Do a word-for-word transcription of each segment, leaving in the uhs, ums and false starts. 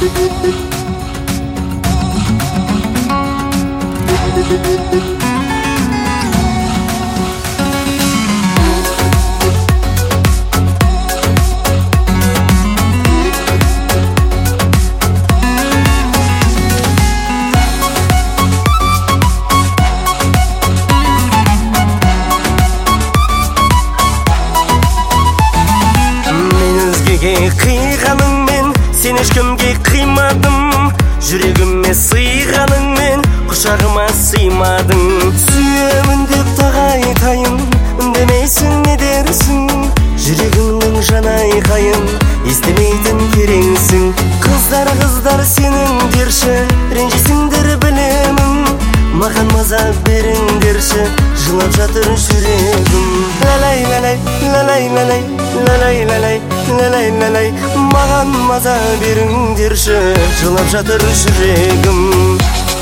Қиғаныңмен сен ешкімге қимадым, жүрегіме сыйғаныңмен құшағыма сыймадың. Сүйемін деп тағайтайын, үндемейсің не дерсің, жүрегіңнің жанайқайын естімейтін кереңсің. Қыздар қыздар сенің дерші, ренжисіңдер білемін, маған маза беріңдерші, жылап жатыр жүрегім. Лалай лалай лалай лалай лалай лалай лалай лалай, маған маза беріңдерші, жылап жатыр жүрегім.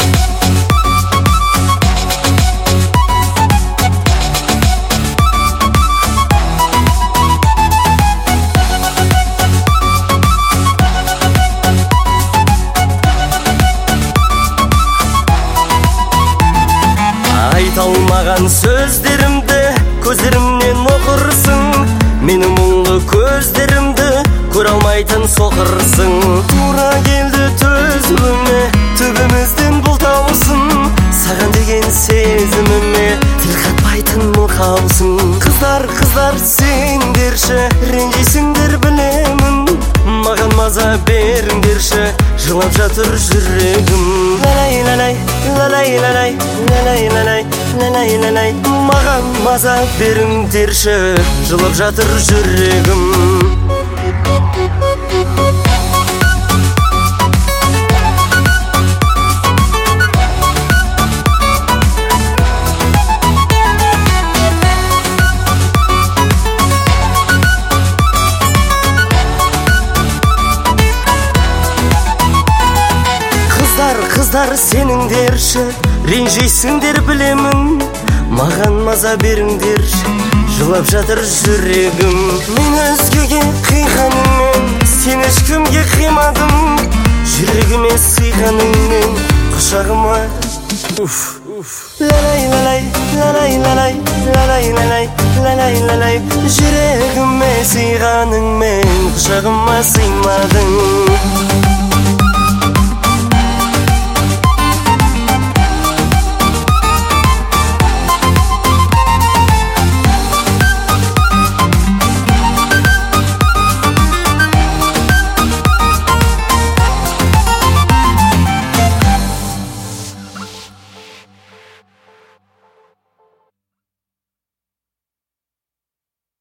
Айта алмаған сөздерімді көздерімнен оқырсың, менің мұңлы көздерімді көре алмайтын соқырсың. Тура келді төзіміме, төбемізден бұл таусын, саған деген сезіміме тіл қатпайтын мұқаусың. Қыздар қыздар сендерші, ренжисіңдер білемін, маған маза беріңдерші, жылап жатыр жүрегім. Лалай лалай лалай лалай лалай лалай лалай лалай, маған маза беріңдерші, жылап жатыр жүрегім. Қыздар сеніңдерші, ренжисіңдер білемін, маған маза беріңдерші, жылап жатыр жүрегім. Мен өзгеге қиғаныңмен сен ешкімге қимадым, жүрегіме сыйғаныңмен құшағыма лалай лалай лалай лалай лалай лалай лалай лалай, жүрегіме сыйғаныңмен құшағыма сыймадың.